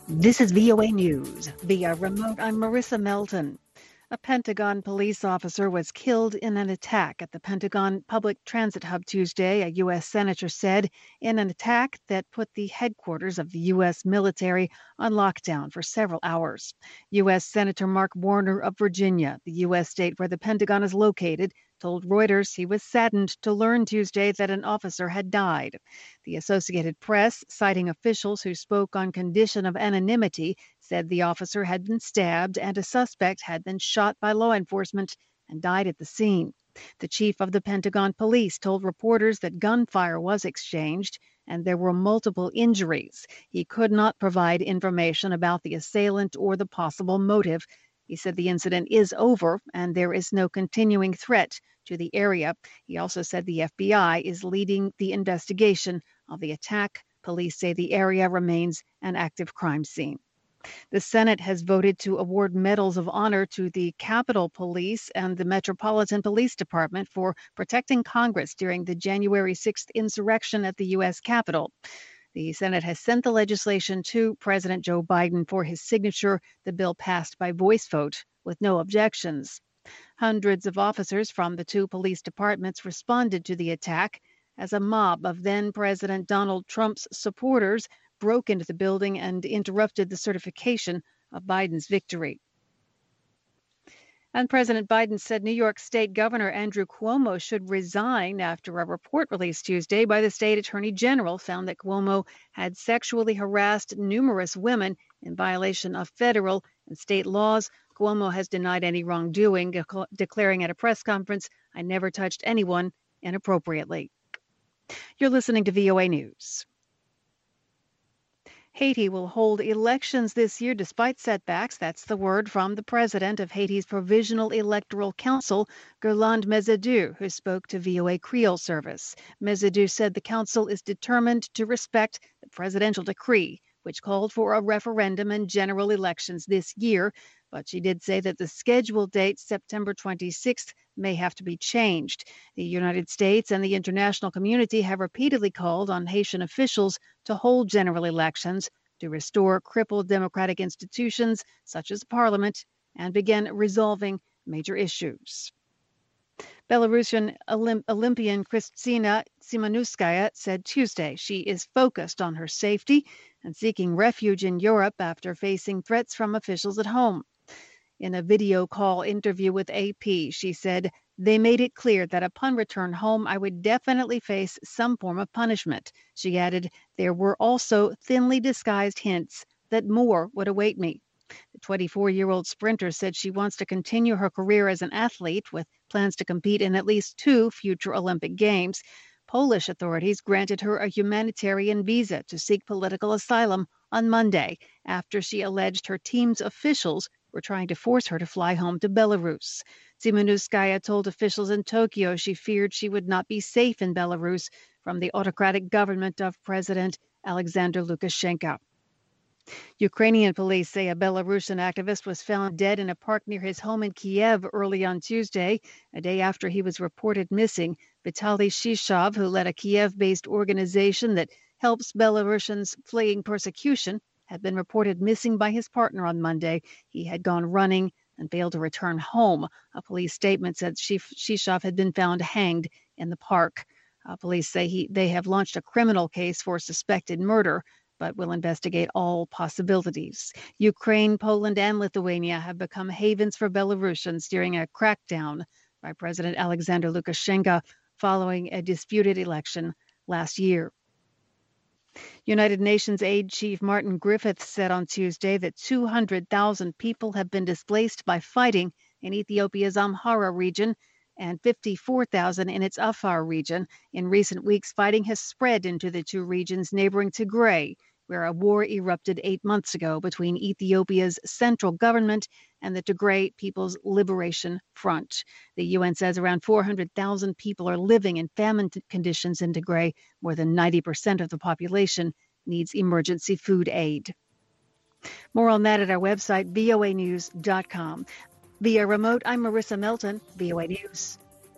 This is VOA News. Via remote, I'm Marissa Melton. A Pentagon police officer was killed in an attack at the Pentagon Public Transit Hub Tuesday, a U.S. senator said, in an attack that put the headquarters of the U.S. military on lockdown for several hours. U.S. Senator Mark Warner of Virginia, the U.S. state where the Pentagon is located, told Reuters he was saddened to learn Tuesday that an officer had died. The Associated Press, citing officials who spoke on condition of anonymity, said the officer had been stabbed and a suspect had been shot by law enforcement and died at the scene. The chief of the Pentagon Police told reporters that gunfire was exchanged and there were multiple injuries. He could not provide information about the assailant or the possible motive. He said the incident is over and there is no continuing threat to the area. He also said the FBI is leading the investigation of the attack. Police say the area remains an active crime scene. The Senate has voted to award medals of honor to the Capitol Police and the Metropolitan Police Department for protecting Congress during the January 6th insurrection at the U.S. Capitol. The Senate has sent the legislation to President Joe Biden for his signature. The bill passed by voice vote with no objections. Hundreds of officers from the two police departments responded to the attack as a mob of then-President Donald Trump's supporters broke into the building and interrupted the certification of Biden's victory. And President Biden said New York State Governor Andrew Cuomo should resign after a report released Tuesday by the state attorney general found that Cuomo had sexually harassed numerous women in violation of federal and state laws. Cuomo has denied any wrongdoing, declaring at a press conference, "I never touched anyone inappropriately." You're listening to VOA News. Haiti will hold elections this year despite setbacks. That's the word from the president of Haiti's Provisional Electoral Council, Gerland Mezidou, who spoke to VOA Creole service. Mezidou said the council is determined to respect the presidential decree, which called for a referendum and general elections this year. But she did say that the scheduled date, September 26th, may have to be changed. The United States and the international community have repeatedly called on Haitian officials to hold general elections to restore crippled democratic institutions such as parliament and begin resolving major issues. Belarusian Olympian Kristina Tsimanouskaya said Tuesday she is focused on her safety and seeking refuge in Europe after facing threats from officials at home. In a video call interview with AP, she said, "They made it clear that upon return home, I would definitely face some form of punishment." She added, "There were also thinly disguised hints that more would await me." The 24-year-old sprinter said she wants to continue her career as an athlete with plans to compete in at least 2 future Olympic Games. Polish authorities granted her a humanitarian visa to seek political asylum on Monday after she alleged her team's officials were trying to force her to fly home to Belarus. Tsimanouskaya told officials in Tokyo she feared she would not be safe in Belarus from the autocratic government of President Alexander Lukashenko. Ukrainian police say a Belarusian activist was found dead in a park near his home in Kiev early on Tuesday, a day after he was reported missing. Vitaly Shishov, who led a Kiev-based organization that helps Belarusians fleeing persecution, had been reported missing by his partner on Monday. He had gone running and failed to return home. A police statement said Shishov had been found hanged in the park. Police say they have launched a criminal case for suspected murder, but will investigate all possibilities. Ukraine, Poland, and Lithuania have become havens for Belarusians during a crackdown by President Alexander Lukashenko following a disputed election last year. United Nations Aid Chief Martin Griffiths said on Tuesday that 200,000 people have been displaced by fighting in Ethiopia's Amhara region and 54,000 in its Afar region. In recent weeks, fighting has spread into the two regions neighboring Tigray, where a war erupted 8 months ago between Ethiopia's central government and the Tigray People's Liberation Front. The UN says around 400,000 people are living in famine conditions in Tigray. More than 90% of the population needs emergency food aid. More on that at our website, voanews.com. Via remote, I'm Marissa Melton, VOA News.